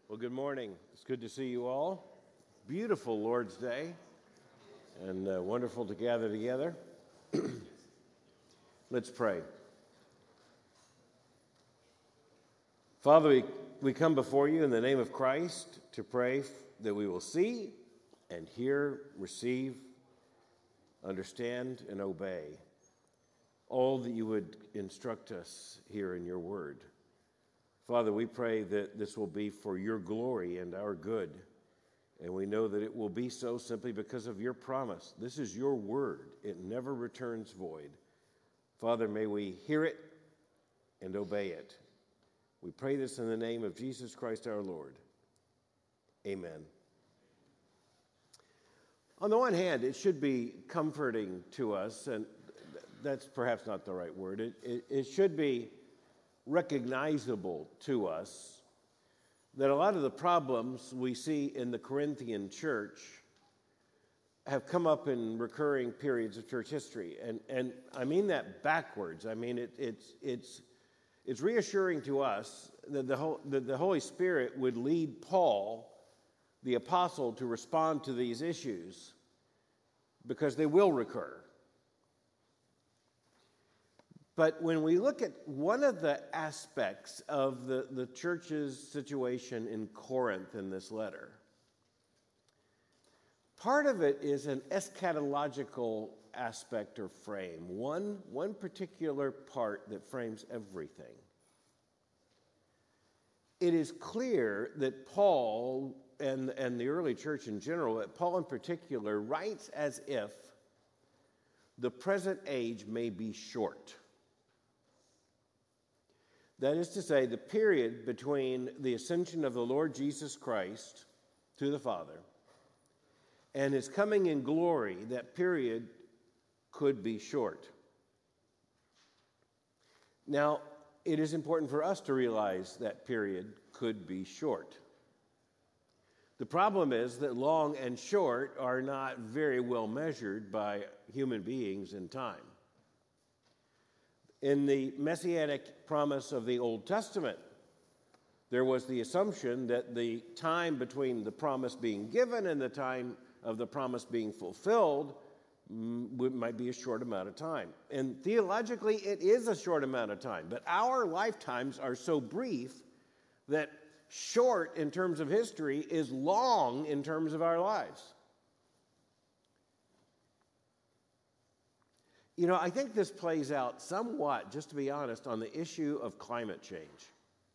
Well, good morning. It's good to see you all. Beautiful Lord's Day, and wonderful to gather together. Let's pray. Father, we come before you in the name of Christ to pray that we will see and hear, receive, understand, and obey all that you would instruct us here in your word. Father, we pray that this will be for your glory and our good, and we know that it will be so simply because of your promise. This is your word. It never returns void. Father, may we hear it and obey it. We pray this in the name of Jesus Christ our Lord. Amen. On the one hand, it should be comforting to us, and that's perhaps not the right word. It should be recognizable to us that a lot of the problems we see in the Corinthian church have come up in recurring periods of church history. And I mean that backwards. I mean, it's reassuring to us that the Holy Spirit would lead Paul, the apostle, to respond to these issues because they will recur. But when we look at one of the aspects of the church's situation in Corinth in this letter, part of it is an eschatological aspect or frame, one particular part that frames everything. It is clear that Paul and the early church in general, that Paul in particular, writes as if the present age may be short. That is to say, the period between the ascension of the Lord Jesus Christ to the Father and his coming in glory, that period could be short. Now, it is important for us to realize that period could be short. The problem is that long and short are not very well measured by human beings in time. In the messianic promise of the Old Testament, there was the assumption that the time between the promise being given and the time of the promise being fulfilled might be a short amount of time. And theologically, it is a short amount of time. But our lifetimes are so brief that short in terms of history is long in terms of our lives. You know, I think this plays out somewhat, just to be honest, on the issue of climate change.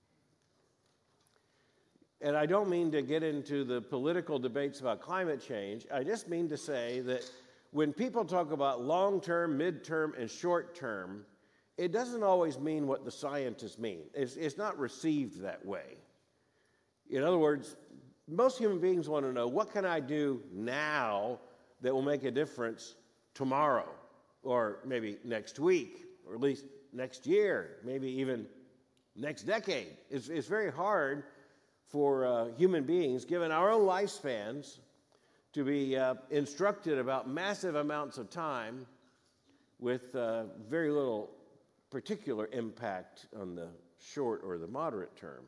And I don't mean to get into the political debates about climate change. I just mean to say that when people talk about long-term, mid-term, and short-term, it doesn't always mean what the scientists mean. It's not received that way. In other words, most human beings want to know, what can I do now that will make a difference tomorrow? Or maybe next week, or at least next year, maybe even next decade. It's very hard for human beings, given our own lifespans, to be instructed about massive amounts of time with very little particular impact on the short or the moderate term.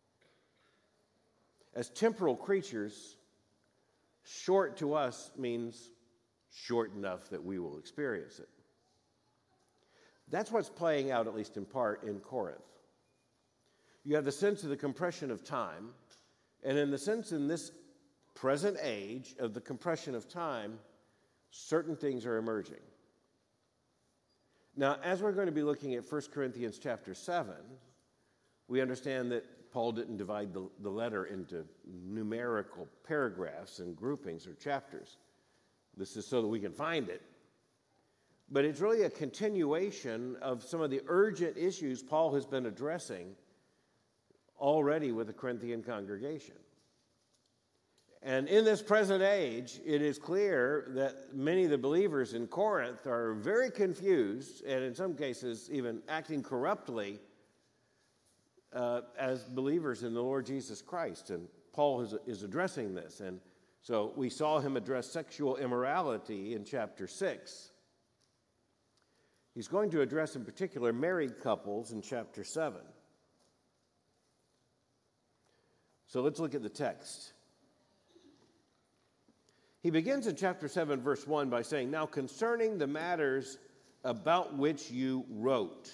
As temporal creatures, short to us means short enough that we will experience it. That's what's playing out, at least in part, in Corinth. You have the sense of the compression of time, and in the sense in this present age of the compression of time, certain things are emerging. Now, as we're going to be looking at 1 Corinthians chapter 7, we understand that Paul didn't divide the letter into numerical paragraphs and groupings or chapters. This is so that we can find it. But it's really a continuation of some of the urgent issues Paul has been addressing already with the Corinthian congregation. And in this present age, it is clear that many of the believers in Corinth are very confused, and in some cases even acting corruptly as believers in the Lord Jesus Christ. And Paul is addressing this. And so we saw him address sexual immorality in chapter 6. He's going to address in particular married couples in chapter 7. So let's look at the text. He begins in chapter 7, verse 1 by saying, "Now concerning the matters about which you wrote,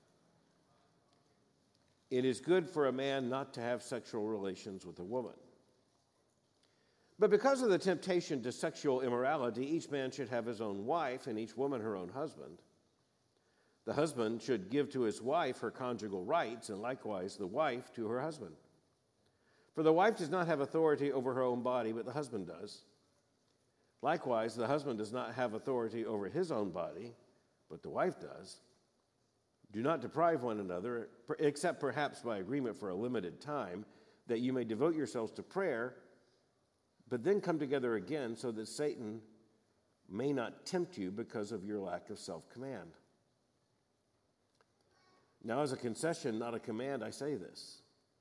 it is good for a man not to have sexual relations with a woman. But because of the temptation to sexual immorality, each man should have his own wife, and each woman her own husband. The husband should give to his wife her conjugal rights, and likewise the wife to her husband. For the wife does not have authority over her own body, but the husband does. Likewise, the husband does not have authority over his own body, but the wife does. Do not deprive one another, except perhaps by agreement for a limited time, that you may devote yourselves to prayer, but then come together again so that Satan may not tempt you because of your lack of self-command. Now, as a concession, not a command, I say this.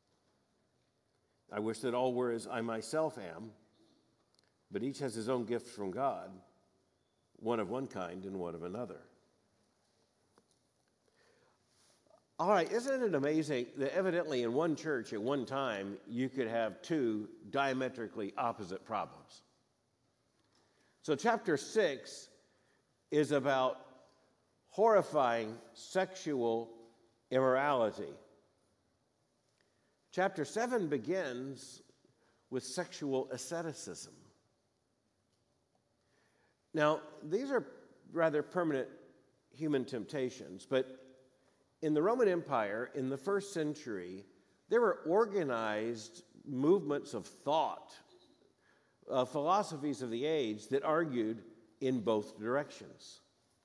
I wish that all were as I myself am, but each has his own gift from God, one of one kind and one of another." All right, isn't it amazing that evidently in one church at one time you could have two diametrically opposite problems? So chapter 6 is about horrifying sexual immorality. Chapter 7 begins with sexual asceticism. Now, these are rather permanent human temptations, but in the Roman Empire, in the first century, there were organized movements of thought, philosophies of the age that argued in both directions.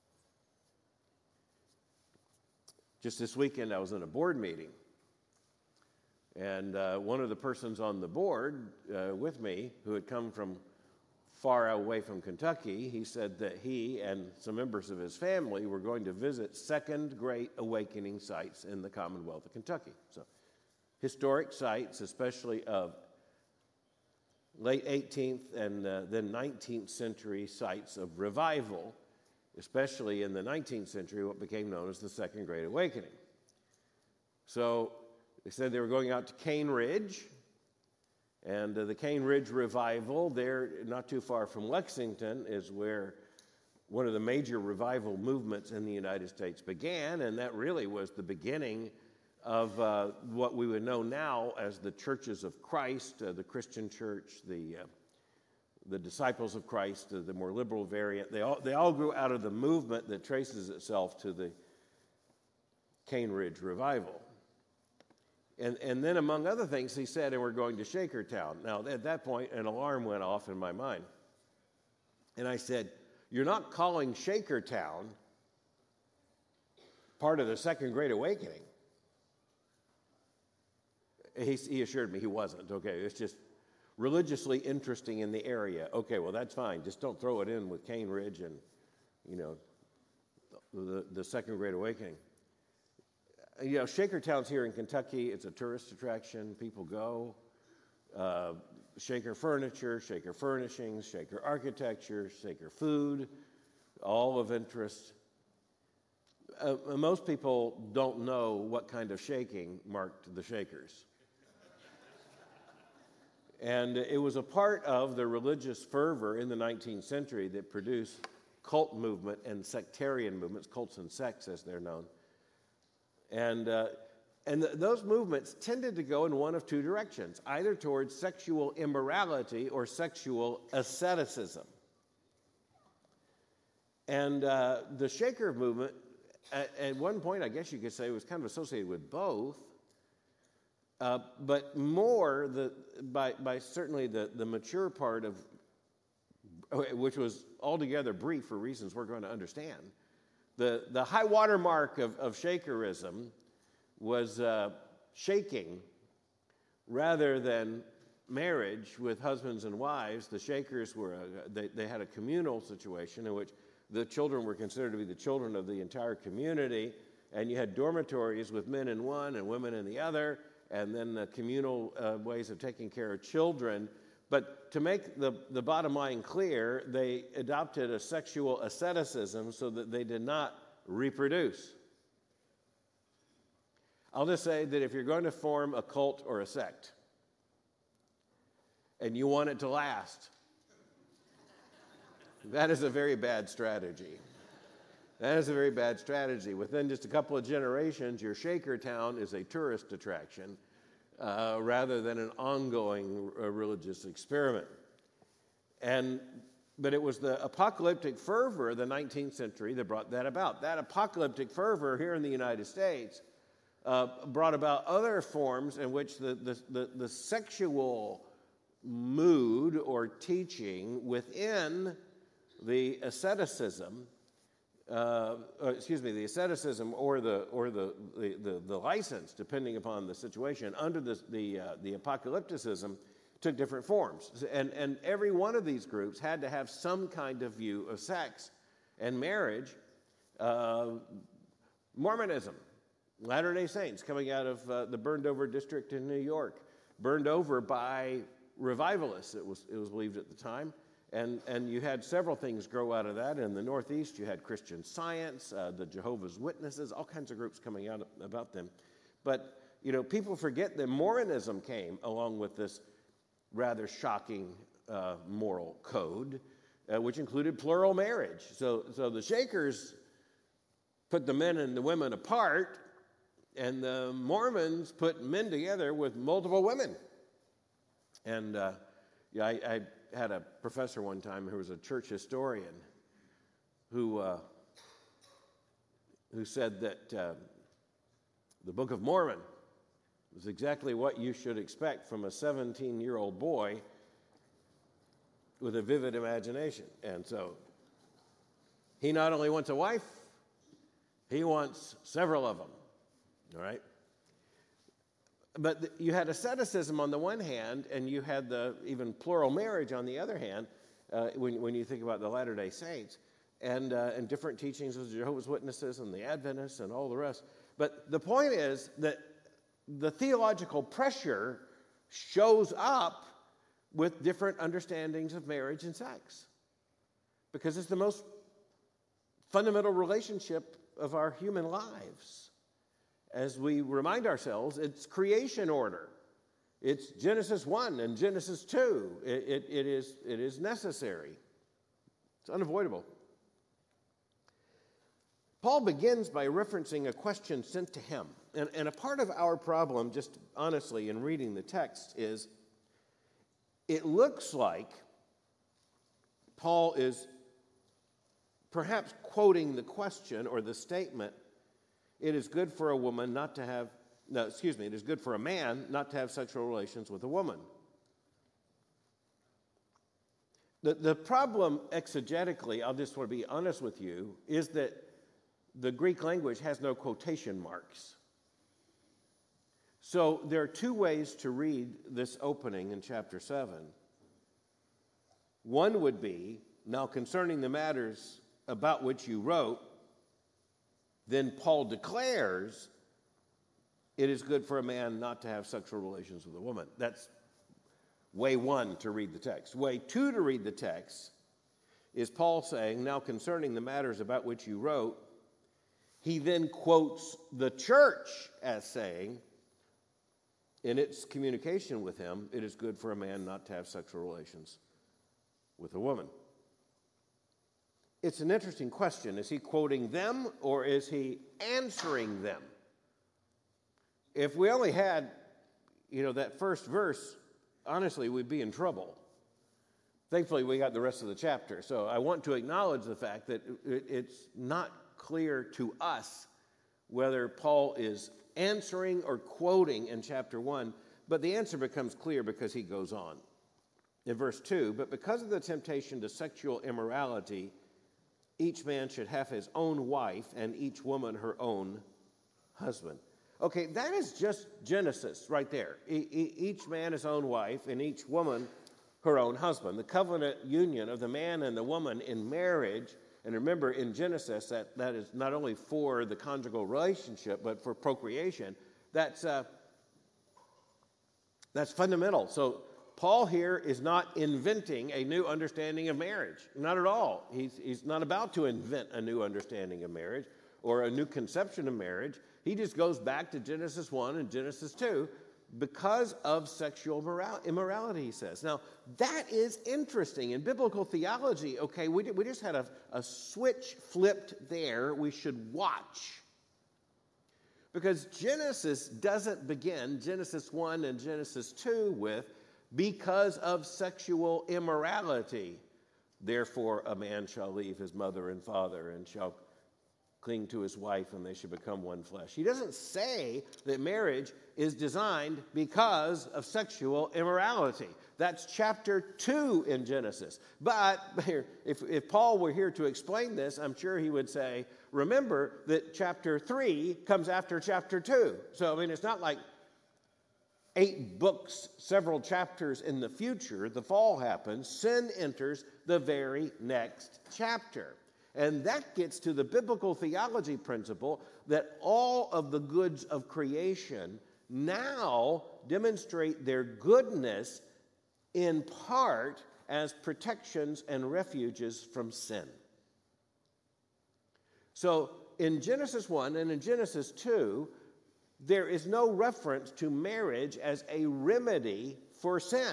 Just this weekend, I was in a board meeting, and one of the persons on the board with me, who had come from far away from Kentucky, he said that he and some members of his family were going to visit Second Great Awakening sites in the Commonwealth of Kentucky. So, historic sites, especially of late 18th and then 19th century sites of revival, especially in the 19th century, what became known as the Second Great Awakening. So, they said they were going out to Cane Ridge, and the Cane Ridge Revival, there not too far from Lexington, is where one of the major revival movements in the United States began, and that really was the beginning of what we would know now as the Churches of Christ, the Christian Church, the Disciples of Christ, the more liberal variant. They all grew out of the movement that traces itself to the Cane Ridge Revival. And then, among other things, he said, and we're going to Shakertown. Now, at that point, an alarm went off in my mind. And I said, "You're not calling Shakertown part of the Second Great Awakening?" He assured me he wasn't. Okay, it's just religiously interesting in the area. Okay, well, that's fine. Just don't throw it in with Cane Ridge and, the Second Great Awakening. Shakertown's here in Kentucky. It's a tourist attraction. People go. Shaker furniture, Shaker furnishings, Shaker architecture, Shaker food, all of interest. Most people don't know what kind of shaking marked the Shakers. And it was a part of the religious fervor in the 19th century that produced cult movement and sectarian movements, cults and sects as they're known. And those movements tended to go in one of two directions, either towards sexual immorality or sexual asceticism. And the Shaker movement, at one point, I guess you could say, was kind of associated with both, but more by certainly the mature part of, which was altogether brief for reasons we're going to understand. The high water mark of Shakerism was shaking rather than marriage with husbands and wives. The Shakers they had a communal situation in which the children were considered to be the children of the entire community, and you had dormitories with men in one and women in the other, and then communal ways of taking care of children. But to make the bottom line clear, they adopted a sexual asceticism so that they did not reproduce. I'll just say that if you're going to form a cult or a sect, and you want it to last. That is a very bad strategy. That is a very bad strategy. Within just a couple of generations, your Shaker town is a tourist attraction rather than an ongoing religious experiment. But it was the apocalyptic fervor of the 19th century that brought that about. That apocalyptic fervor here in the United States brought about other forms in which the sexual mood or teaching within the asceticism, the asceticism or the license, depending upon the situation, under the apocalypticism, took different forms. And every one of these groups had to have some kind of view of sex and marriage. Mormonism, Latter-day Saints coming out of the burned-over district in New York, burned over by revivalists, it was believed at the time. And you had several things grow out of that. In the Northeast, you had Christian Science, the Jehovah's Witnesses, all kinds of groups coming out about them. But, people forget that Mormonism came along with this rather shocking moral code, which included plural marriage. So the Shakers put the men and the women apart, and the Mormons put men together with multiple women. And I had a professor one time who was a church historian who said that the Book of Mormon was exactly what you should expect from a 17-year-old boy with a vivid imagination. And so he not only wants a wife, he wants several of them, all right? But you had asceticism on the one hand, and you had the even plural marriage on the other hand, when you think about the Latter-day Saints, and different teachings of the Jehovah's Witnesses and the Adventists and all the rest. But the point is that the theological pressure shows up with different understandings of marriage and sex, because it's the most fundamental relationship of our human lives. As we remind ourselves, it's creation order. It's Genesis 1 and Genesis 2. It is necessary. It's unavoidable. Paul begins by referencing a question sent to him. And a part of our problem, just honestly, in reading the text is it looks like Paul is perhaps quoting the question or the statement, it is good for a woman not to have, it is good for a man not to have sexual relations with a woman. The problem exegetically, I'll just want to be honest with you, is that the Greek language has no quotation marks. So there are two ways to read this opening in chapter 7. One would be, now concerning the matters about which you wrote, then Paul declares it is good for a man not to have sexual relations with a woman. That's way one to read the text. Way two to read the text is Paul saying, now concerning the matters about which you wrote, he then quotes the church as saying, in its communication with him, it is good for a man not to have sexual relations with a woman. It's an interesting question. Is he quoting them or is he answering them? If we only had, that first verse, honestly, we'd be in trouble. Thankfully, we got the rest of the chapter. So I want to acknowledge the fact that it's not clear to us whether Paul is answering or quoting in chapter 1, but the answer becomes clear because he goes on. In verse 2, but because of the temptation to sexual immorality, each man should have his own wife and each woman her own husband. Okay, that is just Genesis right there. Each man his own wife and each woman her own husband. The covenant union of the man and the woman in marriage, and remember in Genesis that is not only for the conjugal relationship but for procreation. That's fundamental. So Paul here is not inventing a new understanding of marriage. Not at all. He's not about to invent a new understanding of marriage or a new conception of marriage. He just goes back to Genesis 1 and Genesis 2 because of sexual immorality, he says. Now, that is interesting. In biblical theology, okay, we just had a switch flipped there we should watch. Because Genesis doesn't begin, Genesis 1 and Genesis 2, with because of sexual immorality. Therefore, a man shall leave his mother and father and shall cling to his wife, and they should become one flesh. He doesn't say that marriage is designed because of sexual immorality. That's chapter 2 in Genesis. But if Paul were here to explain this, I'm sure he would say, remember that chapter 3 comes after chapter 2. So, I mean, it's not like 8 books, several chapters in the future. The fall happens, sin enters the very next chapter. And that gets to the biblical theology principle that all of the goods of creation now demonstrate their goodness in part as protections and refuges from sin. So in Genesis 1 and in Genesis 2, there is no reference to marriage as a remedy for sin.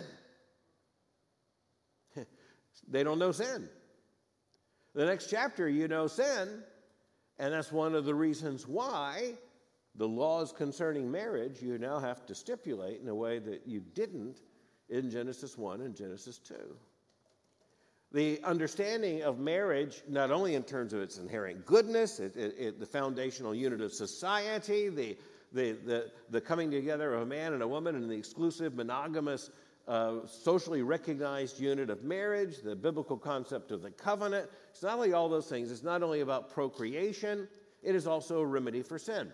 They don't know sin. The next chapter, you know sin, and that's one of the reasons why the laws concerning marriage you now have to stipulate in a way that you didn't in Genesis 1 and Genesis 2. The understanding of marriage, not only in terms of its inherent goodness, the foundational unit of society, the coming together of a man and a woman in the exclusive, monogamous, socially recognized unit of marriage, the biblical concept of the covenant. It's not only all those things. It's not only about procreation. It is also a remedy for sin.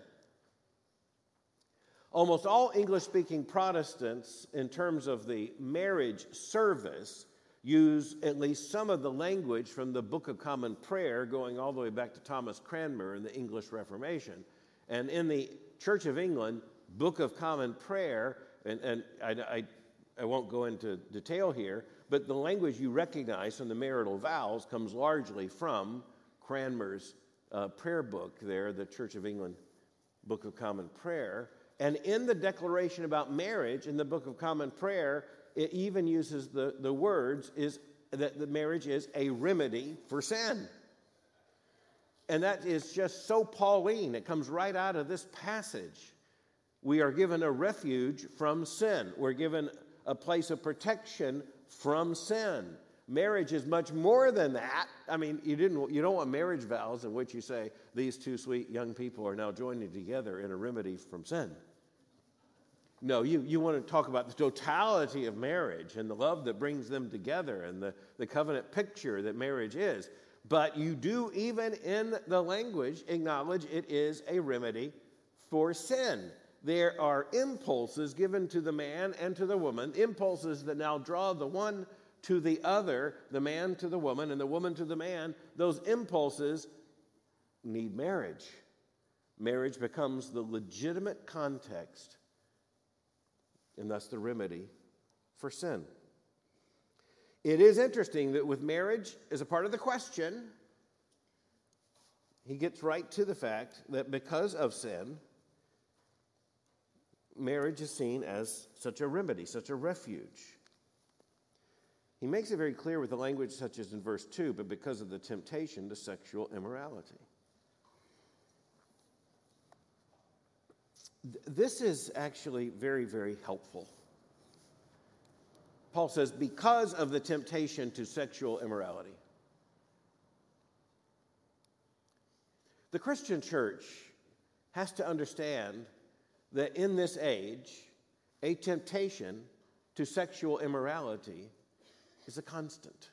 Almost all English-speaking Protestants, in terms of the marriage service, use at least some of the language from the Book of Common Prayer, going all the way back to Thomas Cranmer in the English Reformation. And in the Church of England, Book of Common Prayer, and I won't go into detail here, but the language you recognize from the marital vows comes largely from Cranmer's prayer book there, the Church of England Book of Common Prayer. And in the declaration about marriage in the Book of Common Prayer, it even uses the words is that the marriage is a remedy for sin. And that is just so Pauline. It comes right out of this passage. We are given a refuge from sin. We're given a place of protection from sin. Marriage is much more than that. I mean, you don't want marriage vows in which you say, these two sweet young people are now joining together in a remedy from sin. No, you want to talk about the totality of marriage and the love that brings them together and the covenant picture that marriage is. But you do, even in the language, acknowledge it is a remedy for sin. There are impulses given to the man and to the woman, impulses that now draw the one to the other, the man to the woman, and the woman to the man. Those impulses need marriage. Marriage becomes the legitimate context, and thus the remedy for sin. It is interesting that with marriage as a part of the question, he gets right to the fact that because of sin, marriage is seen as such a remedy, such a refuge. He makes it very clear with the language such as in verse 2, but because of the temptation to sexual immorality. This is actually very, very helpful. Paul says, because of the temptation to sexual immorality. The Christian church has to understand that in this age, a temptation to sexual immorality is a constant.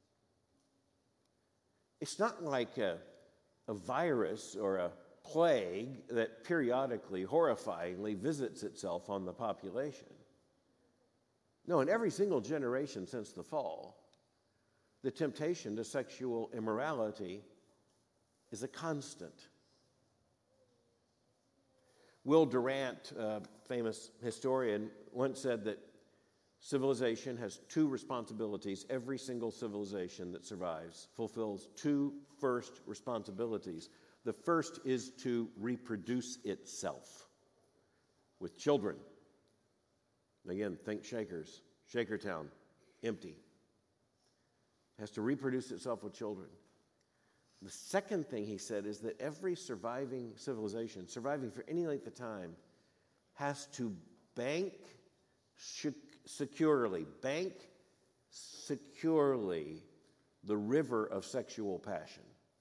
It's not like a virus or a plague that periodically, horrifyingly visits itself on the population. No, in every single generation since the fall, the temptation to sexual immorality is a constant. Will Durant, a famous historian, once said that civilization has 2 responsibilities. Every single civilization that survives fulfills 2 first responsibilities. The first is to reproduce itself with children. Again, think Shakers, Shakertown, empty. Has to reproduce itself with children. The second thing he said is that every surviving civilization, surviving for any length of time, has to bank securely the river of sexual passion.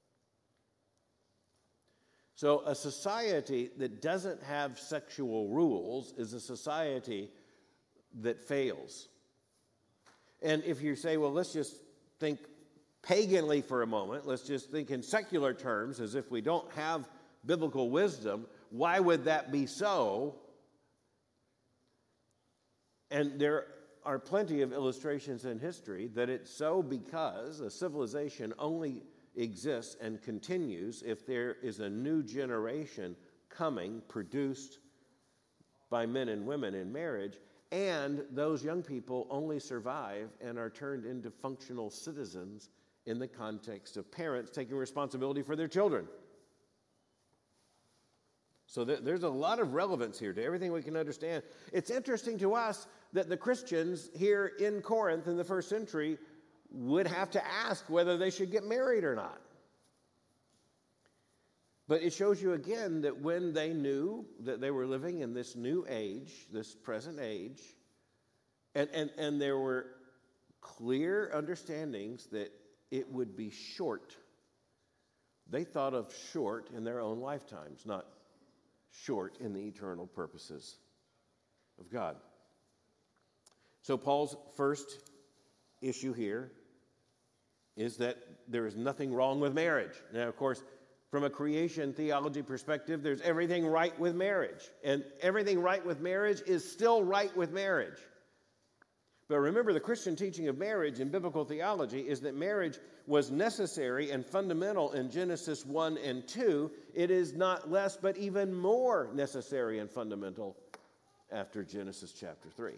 So a society that doesn't have sexual rules is a society that fails. And if you say, well, let's just think paganly for a moment, let's just think in secular terms as if we don't have biblical wisdom, why would that be so? And there are plenty of illustrations in history that it's so because a civilization only exists and continues if there is a new generation coming, produced by men and women in marriage, and those young people only survive and are turned into functional citizens in the context of parents taking responsibility for their children. So there's a lot of relevance here to everything we can understand. It's interesting to us that the Christians here in Corinth in the first century would have to ask whether they should get married or not. But it shows you again that when they knew that they were living in this new age, this present age, and there were clear understandings that it would be short. They thought of short in their own lifetimes, not short in the eternal purposes of God. So Paul's first issue here is that there is nothing wrong with marriage. Now, of course, from a creation theology perspective, there's everything right with marriage. And everything right with marriage is still right with marriage. But remember, the Christian teaching of marriage in biblical theology is that marriage was necessary and fundamental in Genesis 1 and 2. It is not less, but even more necessary and fundamental after Genesis chapter 3.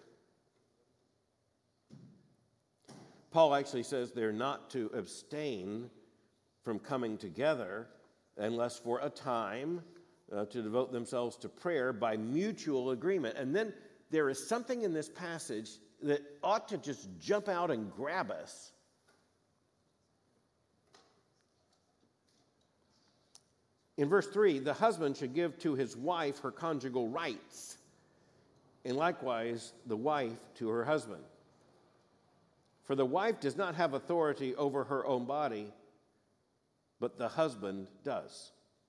Paul actually says they're not to abstain from coming together unless for a time to devote themselves to prayer by mutual agreement. And then there is something in this passage that ought to just jump out and grab us. In verse 3, the husband should give to his wife her conjugal rights, and likewise the wife to her husband. For the wife does not have authority over her own body, but the husband does.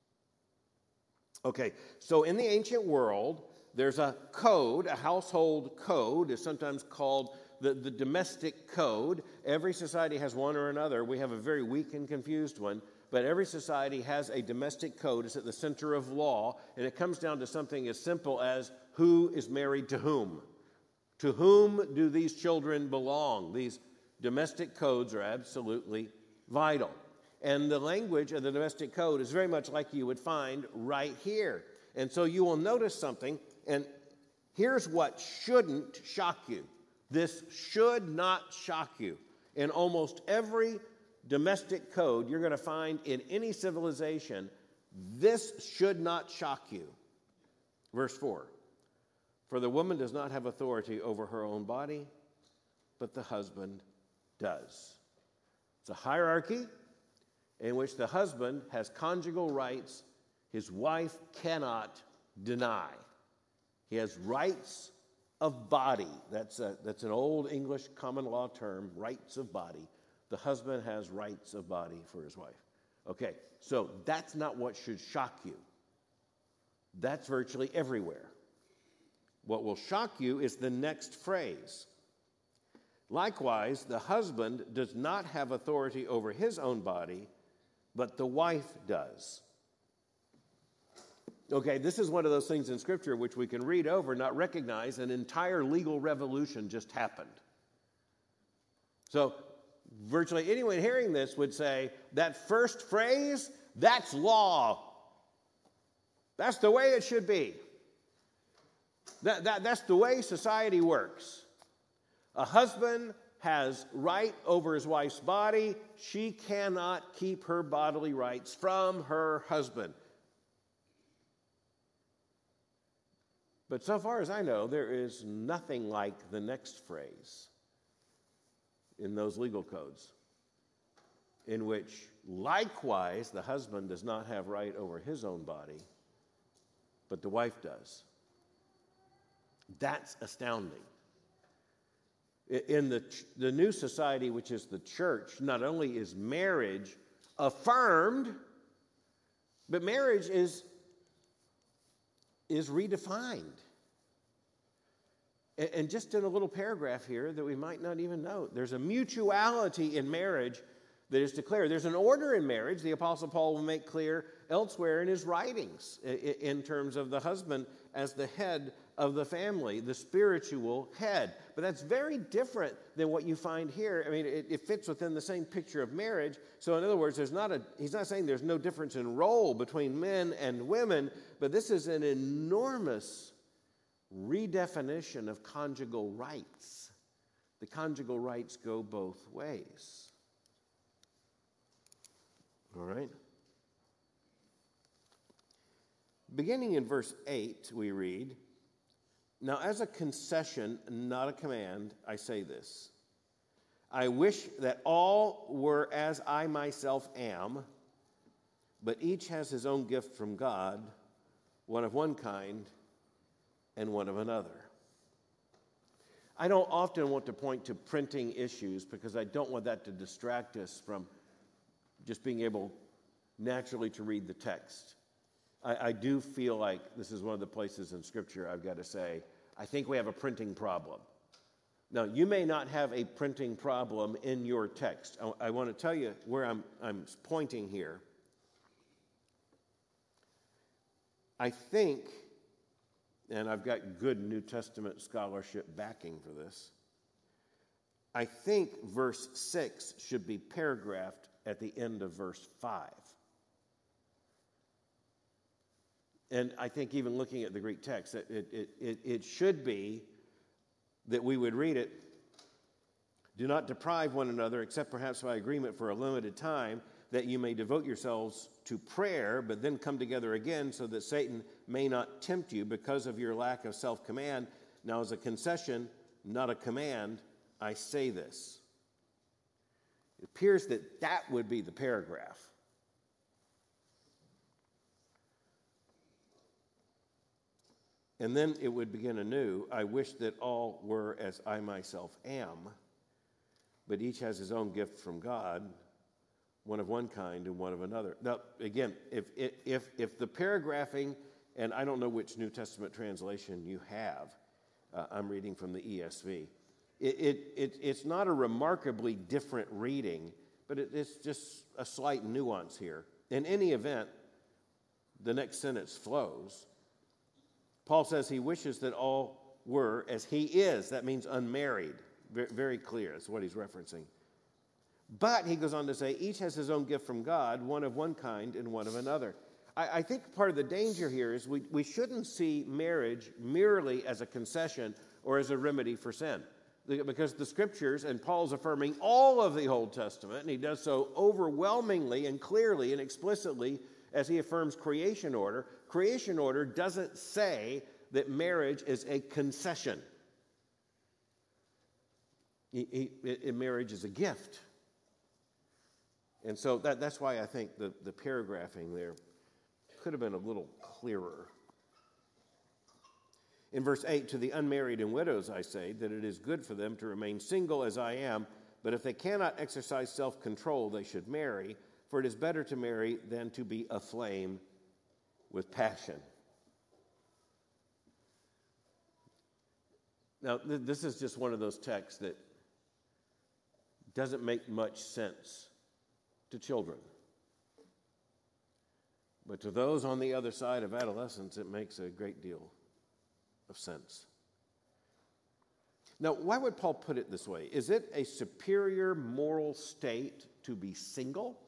Okay, so in the ancient world, there's a code, a household code is sometimes called the domestic code. Every society has one or another. We have a very weak and confused one, but every society has a domestic code. It's at the center of law, and it comes down to something as simple as who is married to whom. To whom do these children belong? These domestic codes are absolutely vital. And the language of the domestic code is very much like you would find right here. And so you will notice something, and here's what shouldn't shock you. This should not shock you. In almost every domestic code you're going to find in any civilization, this should not shock you. Verse 4, for the woman does not have authority over her own body, but the husband does. It's a hierarchy in which the husband has conjugal rights his wife cannot deny. He has rights of body. That's an old English common law term, rights of body. The husband has rights of body for his wife. Okay, so that's not what should shock you. That's virtually everywhere. What will shock you is the next phrase. Likewise, the husband does not have authority over his own body, but the wife does. Okay, this is one of those things in Scripture which we can read over, not recognize an entire legal revolution just happened. So virtually anyone hearing this would say, that first phrase, that's law. That's the way it should be. That's the way society works. A husband has right over his wife's body. She cannot keep her bodily rights from her husband. But so far as I know, there is nothing like the next phrase in those legal codes, in which likewise the husband does not have right over his own body, but the wife does. That's astounding. In the new society, which is the church, not only is marriage affirmed, but marriage is redefined. And just in a little paragraph here that we might not even know, there's a mutuality in marriage that is declared. There's an order in marriage, the Apostle Paul will make clear elsewhere in his writings, in terms of the husband as the head of the family, the spiritual head. But that's very different than what you find here. I mean, it fits within the same picture of marriage. So in other words, he's not saying there's no difference in role between men and women, but this is an enormous redefinition of conjugal rights. The conjugal rights go both ways. All right? Beginning in verse 8, we read, "Now as a concession, not a command, I say this. I wish that all were as I myself am, but each has his own gift from God, one of one kind and one of another." I don't often want to point to printing issues because I don't want that to distract us from just being able naturally to read the text. I do feel like this is one of the places in Scripture I've got to say, I think we have a printing problem. Now, you may not have a printing problem in your text. I want to tell you where I'm pointing here. I think, and I've got good New Testament scholarship backing for this, I think verse 6 should be paragraphed at the end of verse 5. And I think even looking at the Greek text, it should be that we would read it, "Do not deprive one another, except perhaps by agreement for a limited time, that you may devote yourselves to prayer, but then come together again so that Satan may not tempt you because of your lack of self-command. Now as a concession, not a command, I say this." It appears that that would be the paragraph. And then it would begin anew, "I wish that all were as I myself am, but each has his own gift from God, one of one kind and one of another." Now, again, if the paragraphing, and I don't know which New Testament translation you have, I'm reading from the ESV. It's not a remarkably different reading, but it's just a slight nuance here. In any event, the next sentence flows. Paul says he wishes that all were as he is. That means unmarried. Very clear. That's what he's referencing. But he goes on to say, each has his own gift from God, one of one kind and one of another. I think part of the danger here is we shouldn't see marriage merely as a concession or as a remedy for sin. Because the Scriptures, and Paul's affirming all of the Old Testament, and he does so overwhelmingly and clearly and explicitly as he affirms creation order. Creation order doesn't say that marriage is a concession. Marriage is a gift. And so that's why I think the paragraphing there could have been a little clearer. In verse 8, "To the unmarried and widows I say that it is good for them to remain single as I am, but if they cannot exercise self-control, they should marry, for it is better to marry than to be aflame with passion." Now, this is just one of those texts that doesn't make much sense to children. But to those on the other side of adolescence, it makes a great deal of sense. Now, why would Paul put it this way? Is it a superior moral state to be single?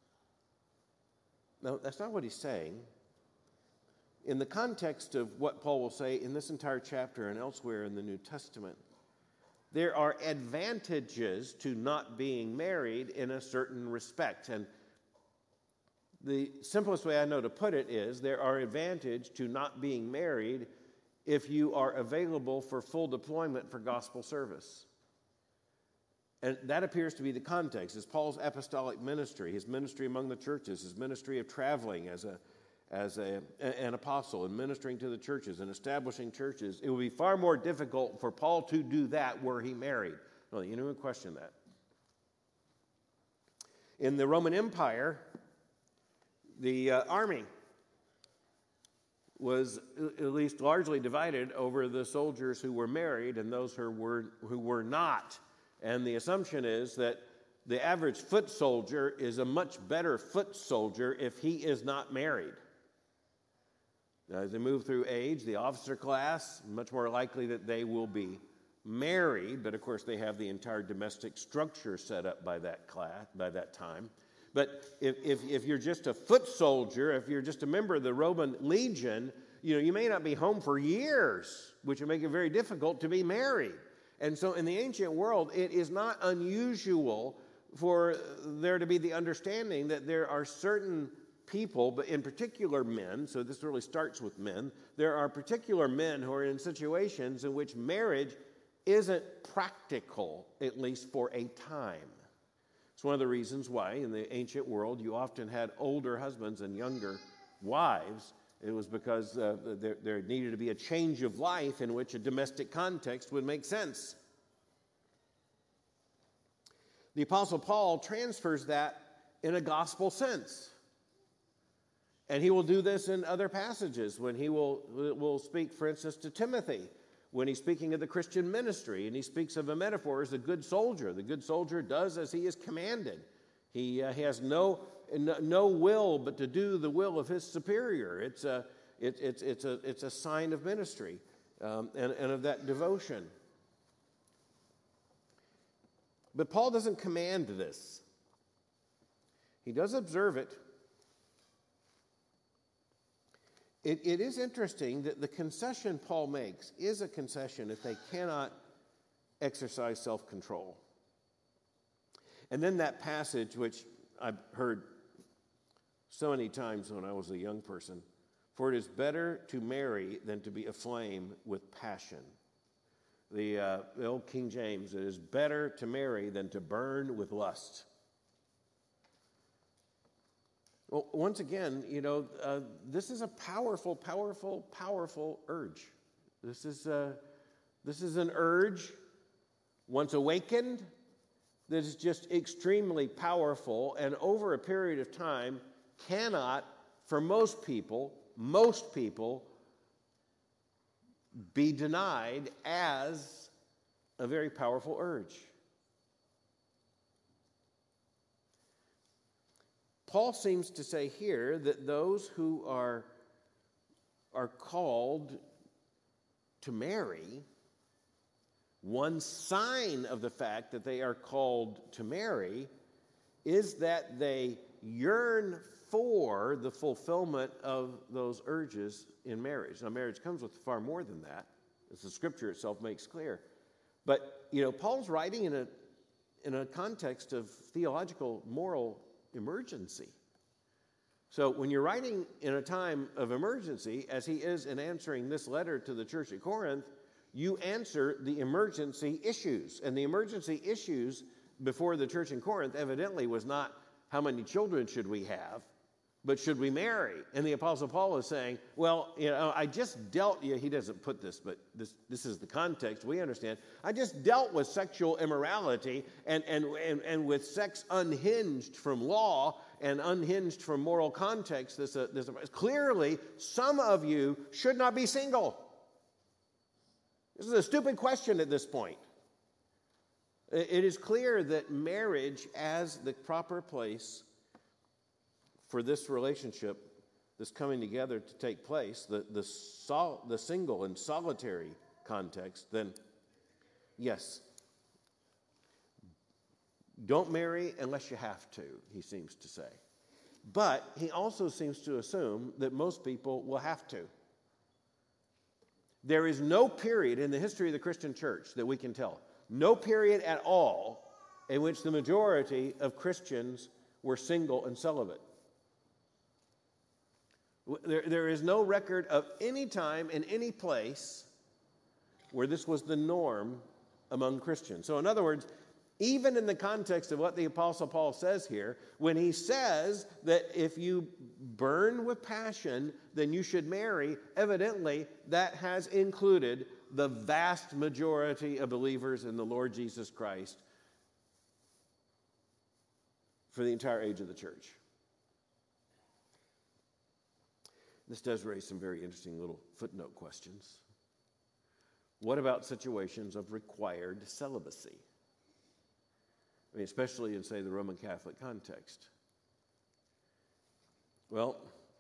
No, that's not what he's saying. In the context of what Paul will say in this entire chapter and elsewhere in the New Testament, there are advantages to not being married in a certain respect. And the simplest way I know to put it is there are advantages to not being married if you are available for full deployment for gospel service. And that appears to be the context. It's Paul's apostolic ministry, his ministry among the churches, his ministry of traveling as an apostle and ministering to the churches and establishing churches. It would be far more difficult for Paul to do that were he married. No, you don't even question that. In the Roman Empire, the army was at least largely divided over the soldiers who were married and those who were not. And the assumption is that the average foot soldier is a much better foot soldier if he is not married. Now, as they move through age, the officer class, much more likely that they will be married, but of course they have the entire domestic structure set up by that class, by that time. But if you're just a foot soldier, if you're just a member of the Roman legion, you may not be home for years, which would make it very difficult to be married. And so in the ancient world, it is not unusual for there to be the understanding that there are certain people, but in particular men, so this really starts with men, there are particular men who are in situations in which marriage isn't practical, at least for a time. It's one of the reasons why in the ancient world you often had older husbands and younger wives. It was because there needed to be a change of life in which a domestic context would make sense. The Apostle Paul transfers that in a gospel sense. And he will do this in other passages when he will speak, for instance, to Timothy, when he's speaking of the Christian ministry, and he speaks of a metaphor as a good soldier. The good soldier does as he is commanded. He has no will but to do the will of his superior. It's a sign of ministry and of that devotion. But Paul doesn't command this. He does observe it. It is interesting that the concession Paul makes is a concession if they cannot exercise self-control. And then that passage, which I've heard so many times when I was a young person, for it is better to marry than to be aflame with passion. The old King James, it is better to marry than to burn with lust. Well, once again, this is a powerful, powerful, powerful urge. This is an urge, once awakened, that is just extremely powerful and over a period of time cannot, for most people, be denied as a very powerful urge. Paul seems to say here that those who are called to marry, one sign of the fact that they are called to marry is that they yearn for the fulfillment of those urges in marriage. Now, marriage comes with far more than that, as the Scripture itself makes clear. But, Paul's writing in a context of theological, moral emergency. So when you're writing in a time of emergency, as he is in answering this letter to the church at Corinth, you answer the emergency issues. And the emergency issues before the church in Corinth evidently was not how many children should we have, but should we marry? And the Apostle Paul is saying, well, I just dealt, he doesn't put this, but this is the context we understand. I just dealt with sexual immorality and with sex unhinged from law and unhinged from moral context. Clearly, some of you should not be single. This is a stupid question at this point. It is clear that marriage as the proper place for this relationship, this coming together to take place, the single and solitary context, then yes, don't marry unless you have to, he seems to say. But he also seems to assume that most people will have to. There is no period in the history of the Christian church that we can tell, no period at all in which the majority of Christians were single and celibate. There is no record of any time in any place where this was the norm among Christians. So in other words, even in the context of what the Apostle Paul says here, when he says that if you burn with passion, then you should marry, evidently that has included the vast majority of believers in the Lord Jesus Christ for the entire age of the church. This does raise some very interesting little footnote questions. What about situations of required celibacy? I mean, especially in, say, the Roman Catholic context. Well,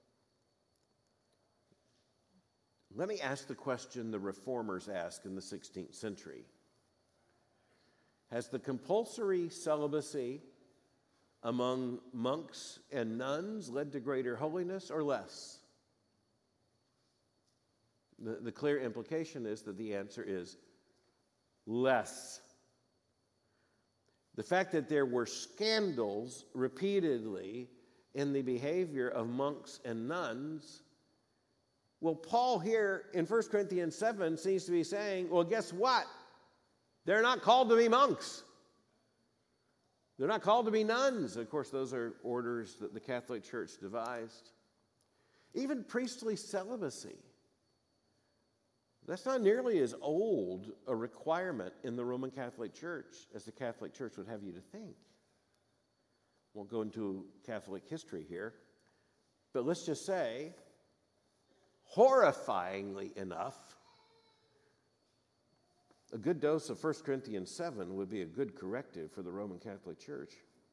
let me ask the question the Reformers asked in the 16th century. Has the compulsory celibacy among monks and nuns led to greater holiness or less? The clear implication is that the answer is less. The fact that there were scandals repeatedly in the behavior of monks and nuns, well, Paul here in 1 Corinthians 7 seems to be saying, well, guess what? They're not called to be monks. They're not called to be nuns. Of course, those are orders that the Catholic Church devised. Even priestly celibacy. That's not nearly as old a requirement in the Roman Catholic Church as the Catholic Church would have you to think. Won't go into Catholic history here, but let's just say, horrifyingly enough, a good dose of 1 Corinthians 7 would be a good corrective for the Roman Catholic Church.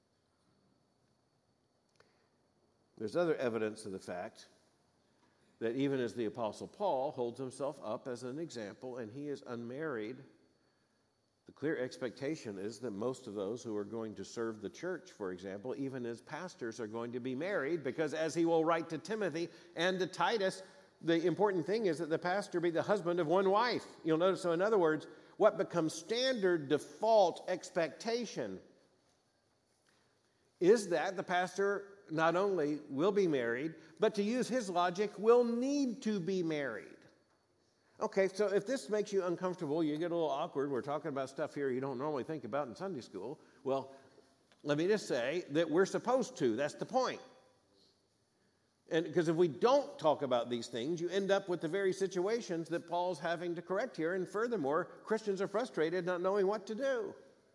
There's other evidence of the fact that even as the Apostle Paul holds himself up as an example and he is unmarried, the clear expectation is that most of those who are going to serve the church, for example, even as pastors, are going to be married, because as he will write to Timothy and to Titus, the important thing is that the pastor be the husband of one wife. You'll notice, so in other words, what becomes standard default expectation is that the pastor not only will be married, but to use his logic, will need to be married. Okay, so if this makes you uncomfortable, you get a little awkward, we're talking about stuff here you don't normally think about in Sunday school, well, let me just say that we're supposed to. That's the point. And because if we don't talk about these things, you end up with the very situations that Paul's having to correct here, and furthermore, Christians are frustrated not knowing what to do.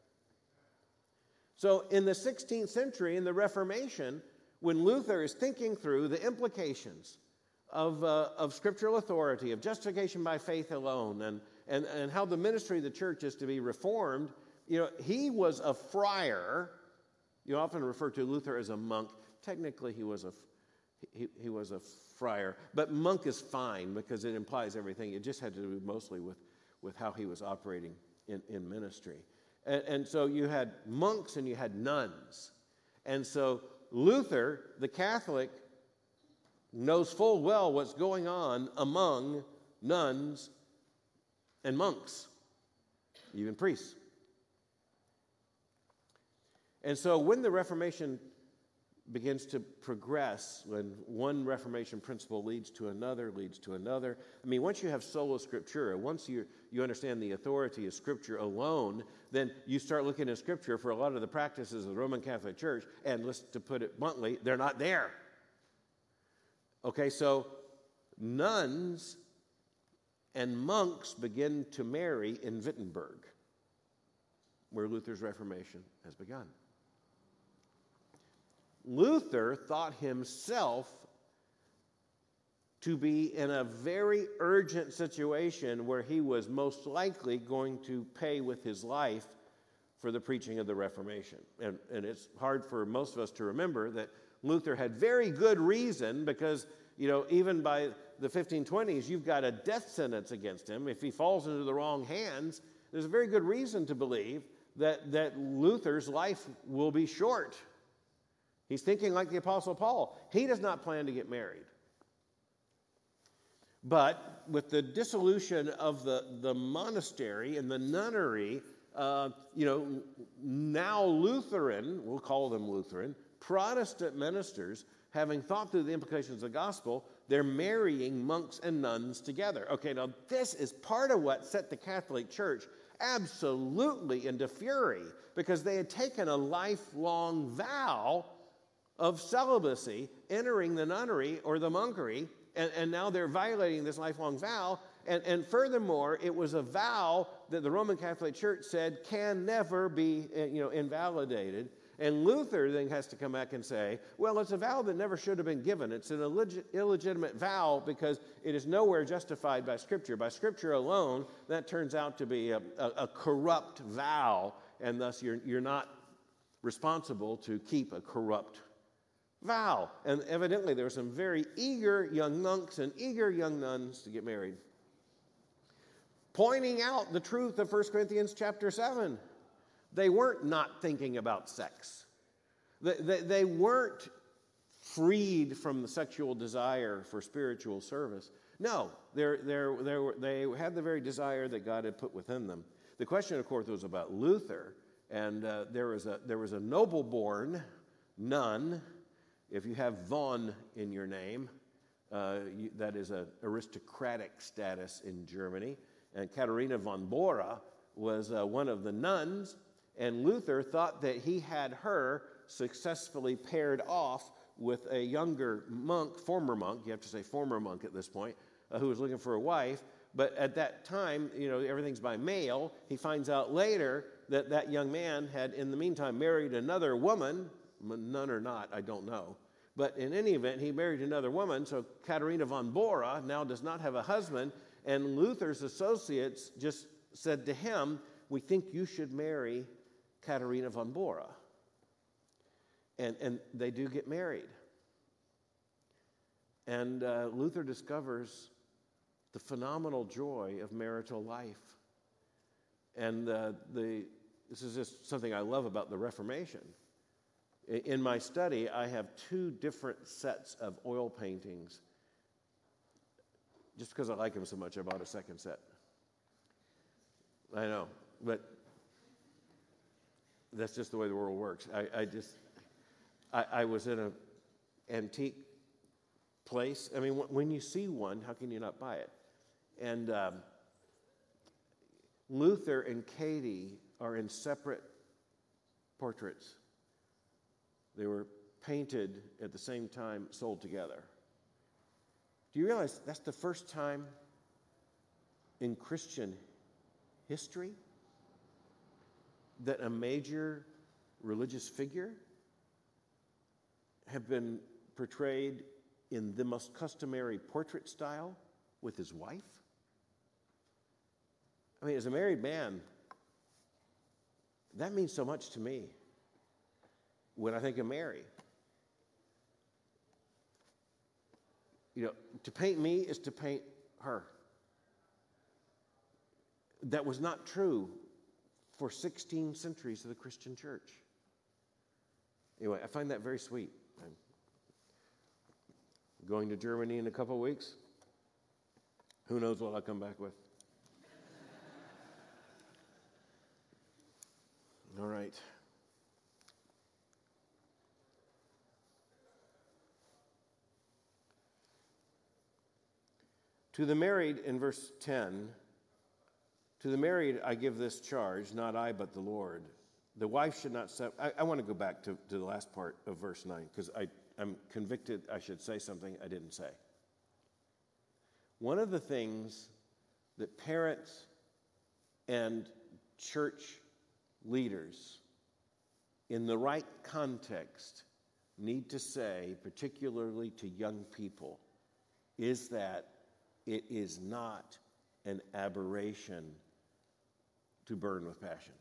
So in the 16th century, in the Reformation, when Luther is thinking through the implications of scriptural authority, of justification by faith alone, and how the ministry of the church is to be reformed, he was a friar. You often refer to Luther as a monk. Technically, he was a friar, but monk is fine because it implies everything. It just had to do mostly with how he was operating in ministry. And so you had monks and you had nuns. And so Luther, the Catholic, knows full well what's going on among nuns and monks, even priests. And so when the Reformation begins to progress, when one Reformation principle leads to another, I mean, once you have sola scriptura, once you understand the authority of Scripture alone, then you start looking at Scripture for a lot of the practices of the Roman Catholic Church, and to put it bluntly, they're not there. Okay, so nuns and monks begin to marry in Wittenberg, where Luther's Reformation has begun. Luther thought himself to be in a very urgent situation where he was most likely going to pay with his life for the preaching of the Reformation. And it's hard for most of us to remember that Luther had very good reason, because, even by the 1520s, you've got a death sentence against him. If he falls into the wrong hands, there's a very good reason to believe that Luther's life will be short. He's thinking like the Apostle Paul. He does not plan to get married. But with the dissolution of the monastery and the nunnery, now Lutheran, we'll call them Lutheran, Protestant ministers, having thought through the implications of the gospel, they're marrying monks and nuns together. Okay, now this is part of what set the Catholic Church absolutely into fury, because they had taken a lifelong vow of celibacy, entering the nunnery or the monkery, and now they're violating this lifelong vow. And furthermore, it was a vow that the Roman Catholic Church said can never be invalidated. And Luther then has to come back and say, well, it's a vow that never should have been given. It's an illegitimate vow because it is nowhere justified by Scripture. By Scripture alone, that turns out to be a corrupt vow, and thus you're not responsible to keep a corrupt vow. And evidently there were some very eager young monks and eager young nuns to get married, pointing out the truth of 1 Corinthians chapter 7. They weren't not thinking about sex. They weren't freed from the sexual desire for spiritual service. No, they had the very desire that God had put within them. The question, of course, was about Luther, and there was a noble-born nun. If you have von in your name, that is an aristocratic status in Germany. And Katharina von Bora was one of the nuns, and Luther thought that he had her successfully paired off with a younger monk, former monk, you have to say former monk at this point, who was looking for a wife. But at that time, everything's by mail. He finds out later that that young man had, in the meantime, married another woman, nun or not, I don't know. But in any event, he married another woman, so Katharina von Bora now does not have a husband, and Luther's associates just said to him, we think you should marry Katharina von Bora. And they do get married. And Luther discovers the phenomenal joy of marital life. And this is just something I love about the Reformation. In my study, I have 2 different sets of oil paintings. Just because I like them so much, I bought a second set. I know, but that's just the way the world works. I was in an antique place. I mean, when you see one, how can you not buy it? And Luther and Katie are in separate portraits. They were painted at the same time, sold together. Do you realize that's the first time in Christian history that a major religious figure have been portrayed in the most customary portrait style with his wife? I mean, as a married man, that means so much to me when I think of Mary. To paint me is to paint her. That was not true for 16 centuries of the Christian church. Anyway, I find that very sweet. I'm going to Germany in a couple of weeks. Who knows what I'll come back with? All right. To the married, in verse 10, to the married I give this charge, not I but the Lord. The wife should not I want to go back to the last part of verse 9, because I'm convicted I should say something I didn't say. One of the things that parents and church leaders in the right context need to say, particularly to young people, is that it is not an aberration to burn with passion.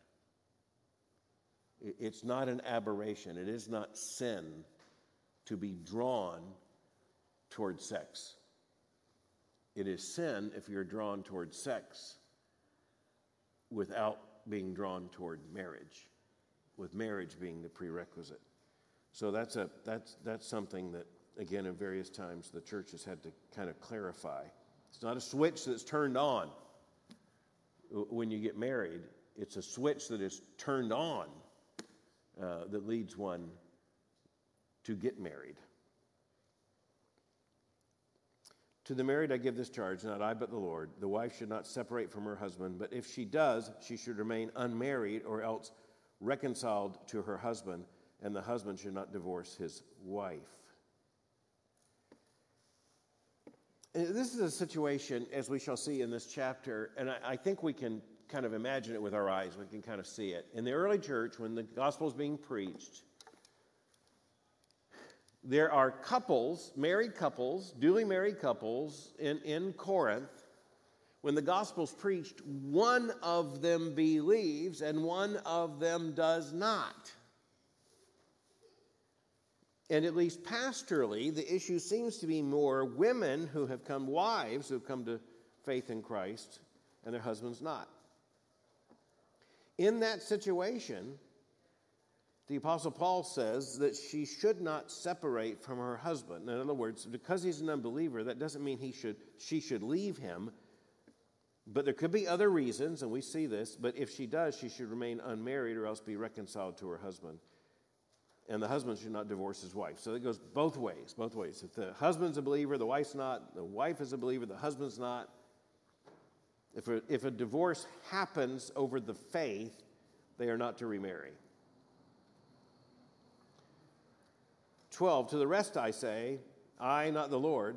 It's not an aberration. It is not sin to be drawn toward sex. It is sin if you're drawn toward sex without being drawn toward marriage, with marriage being the prerequisite. So that's something that, again, in various times the church has had to kind of clarify. It's not a switch that's turned on when you get married. It's a switch that is turned on that leads one to get married. To the married I give this charge, not I but the Lord. The wife should not separate from her husband, but if she does, she should remain unmarried or else reconciled to her husband, and the husband should not divorce his wife. And this is a situation, as we shall see in this chapter, and I think we can kind of imagine it with our eyes. We can kind of see it. In the early church, when the gospel is being preached, there are couples, married couples, duly married couples in Corinth. When the gospel's preached, one of them believes and one of them does not. And at least pastorally, the issue seems to be more women who have come, wives who have come to faith in Christ, and their husbands not. In that situation, the Apostle Paul says that she should not separate from her husband. In other words, because he's an unbeliever, that doesn't mean she should leave him. But there could be other reasons, and we see this. But if she does, she should remain unmarried or else be reconciled to her husband. And the husband should not divorce his wife. So it goes both ways, both ways. If the husband's a believer, the wife's not. The wife is a believer, the husband's not. If a divorce happens over the faith, they are not to remarry. 12, to the rest I say, I, not the Lord.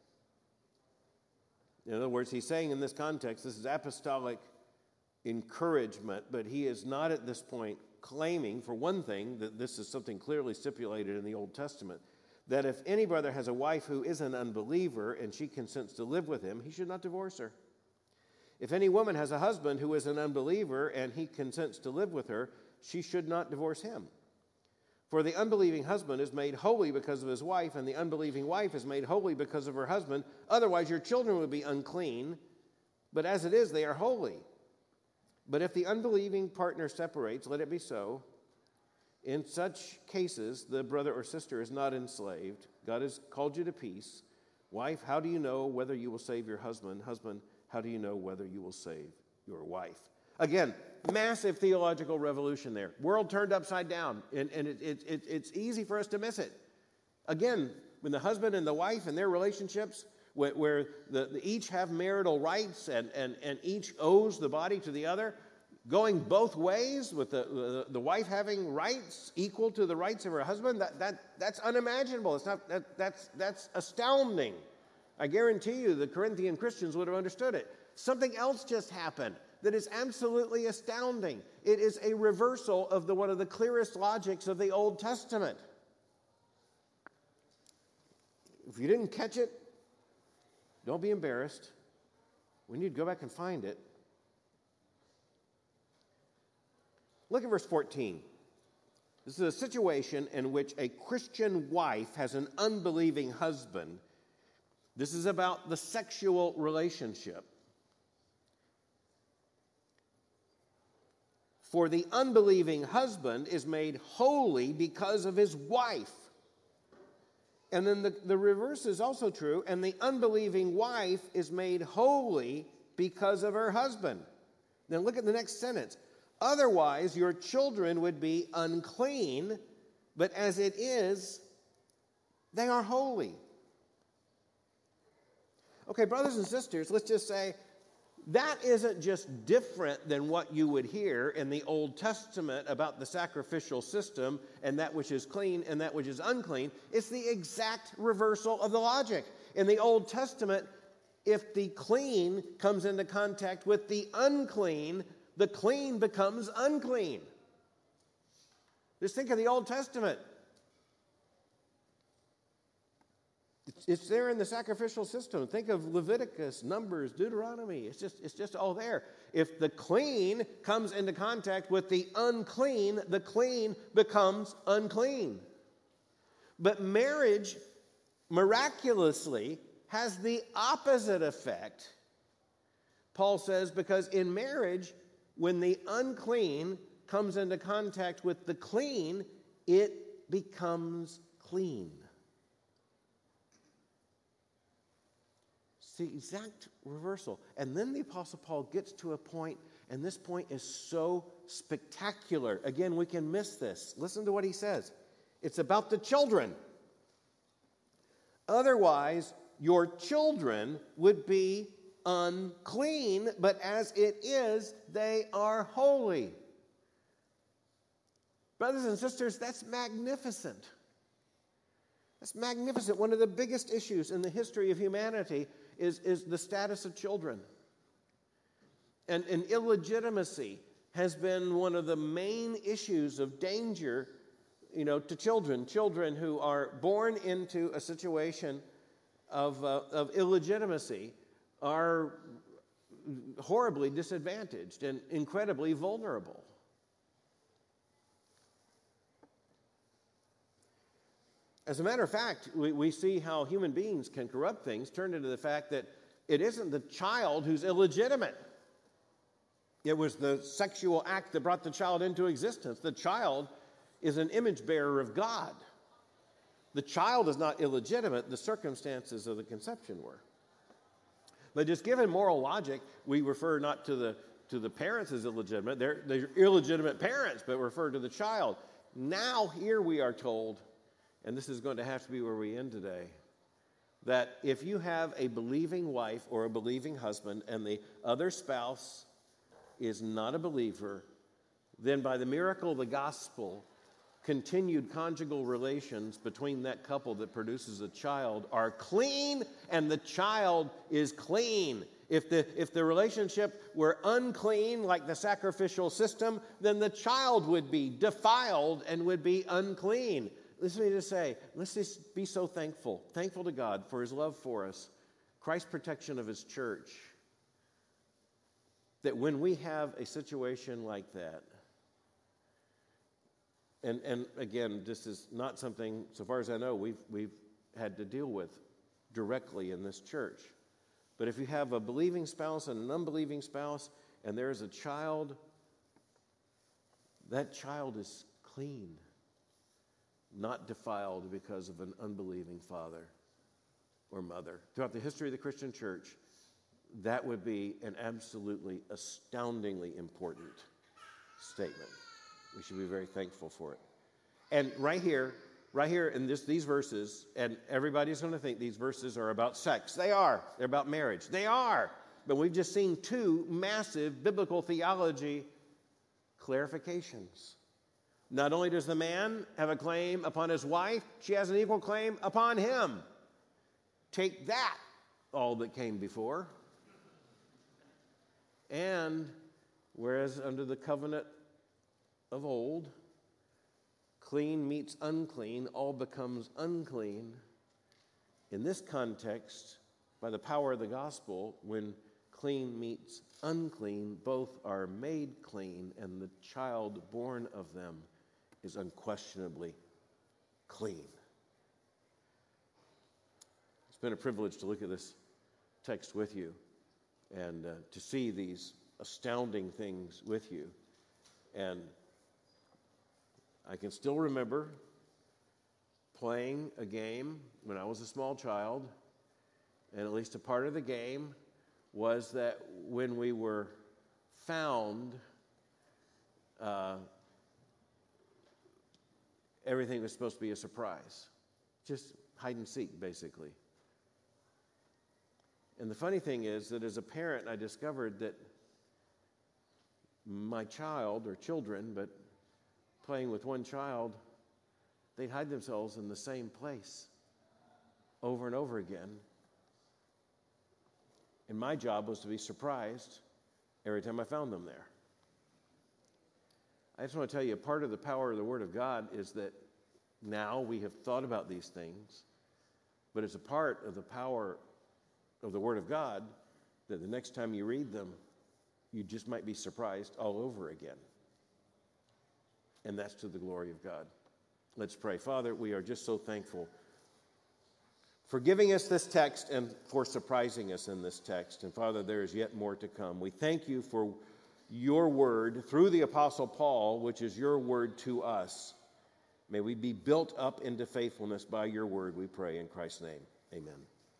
In other words, he's saying in this context, this is apostolic encouragement, but he is not at this point claiming, for one thing, that this is something clearly stipulated in the Old Testament, that if any brother has a wife who is an unbeliever and she consents to live with him, he should not divorce her. If any woman has a husband who is an unbeliever and he consents to live with her, she should not divorce him. For the unbelieving husband is made holy because of his wife, and the unbelieving wife is made holy because of her husband. Otherwise, your children would be unclean, but as it is, they are holy. But if the unbelieving partner separates, let it be so. In such cases, the brother or sister is not enslaved. God has called you to peace. Wife, how do you know whether you will save your husband? Husband, how do you know whether you will save your wife? Again, massive theological revolution there. World turned upside down, and it's easy for us to miss it. Again, when the husband and the wife and their relationships, where each have marital rights and each owes the body to the other, going both ways with the wife having rights equal to the rights of her husband, that's unimaginable. It's not that's astounding. I guarantee you the Corinthian Christians would have understood it. Something else just happened that is absolutely astounding. It is a reversal of one of the clearest logics of the Old Testament. If you didn't catch it, don't be embarrassed. We need to go back and find it. Look at verse 14. This is a situation in which a Christian wife has an unbelieving husband. This is about the sexual relationship. For the unbelieving husband is made holy because of his wife. And then the reverse is also true. And the unbelieving wife is made holy because of her husband. Now look at the next sentence. Otherwise, your children would be unclean, but as it is, they are holy. Okay, brothers and sisters, let's just say, that isn't just different than what you would hear in the Old Testament about the sacrificial system and that which is clean and that which is unclean. It's the exact reversal of the logic. In the Old Testament, if the clean comes into contact with the clean becomes unclean. Just think of the Old Testament. It's there in the sacrificial system. Think of Leviticus, Numbers, Deuteronomy. It's just all there. If the clean comes into contact with the clean becomes unclean. But marriage miraculously has the opposite effect. Paul says, because in marriage, when the unclean comes into contact with the clean, it becomes clean. The exact reversal. And then the Apostle Paul gets to a point, and this point is so spectacular. Again, we can miss this. Listen to what he says. It's about the children. Otherwise, your children would be unclean, but as it is, they are holy. Brothers and sisters, that's magnificent. That's magnificent. One of the biggest issues in the history of humanity is the status of children. And illegitimacy has been one of the main issues of danger, to children. Children who are born into a situation of illegitimacy are horribly disadvantaged and incredibly vulnerable. As a matter of fact, we see how human beings can corrupt things, turned into the fact that it isn't the child who's illegitimate. It was the sexual act that brought the child into existence. The child is an image bearer of God. The child is not illegitimate. The circumstances of the conception were. But just given moral logic, we refer not to the parents as illegitimate. They're illegitimate parents, but refer to the child. Now here we are told, and this is going to have to be where we end today, that if you have a believing wife or a believing husband and the other spouse is not a believer, then by the miracle of the gospel, continued conjugal relations between that couple that produces a child are clean, and the child is clean. If the relationship were unclean, like the sacrificial system, then the child would be defiled and would be unclean. Listen to me to say, let's just be so thankful to God for his love for us, Christ's protection of his church, that when we have a situation like that, and again, this is not something, so far as I know, we've had to deal with directly in this church. But if you have a believing spouse and an unbelieving spouse, and there is a child, that child is clean, not defiled because of an unbelieving father or mother. Throughout the history of the Christian church, that would be an absolutely astoundingly important statement. We should be very thankful for it. And right here in these verses, and everybody's going to think these verses are about sex. They are. They're about marriage. They are. But we've just seen two massive biblical theology clarifications. Not only does the man have a claim upon his wife, she has an equal claim upon him. Take that, all that came before. And whereas under the covenant of old, clean meets unclean, all becomes unclean. In this context, by the power of the gospel, when clean meets unclean, both are made clean, and the child born of them is unquestionably clean. It's been a privilege to look at this text with you and to see these astounding things with you. And I can still remember playing a game when I was a small child, and at least a part of the game was that when we were found, everything was supposed to be a surprise. Just hide and seek, basically. And the funny thing is that as a parent, I discovered that my child, or children, but playing with one child, they'd hide themselves in the same place over and over again. And my job was to be surprised every time I found them there. I just want to tell you, part of the power of the Word of God is that now we have thought about these things, but it's a part of the power of the Word of God that the next time you read them, you just might be surprised all over again. And that's to the glory of God. Let's pray. Father, we are just so thankful for giving us this text and for surprising us in this text. And Father, there is yet more to come. We thank you for your word through the Apostle Paul, which is your word to us. May we be built up into faithfulness by your word, we pray in Christ's name. Amen.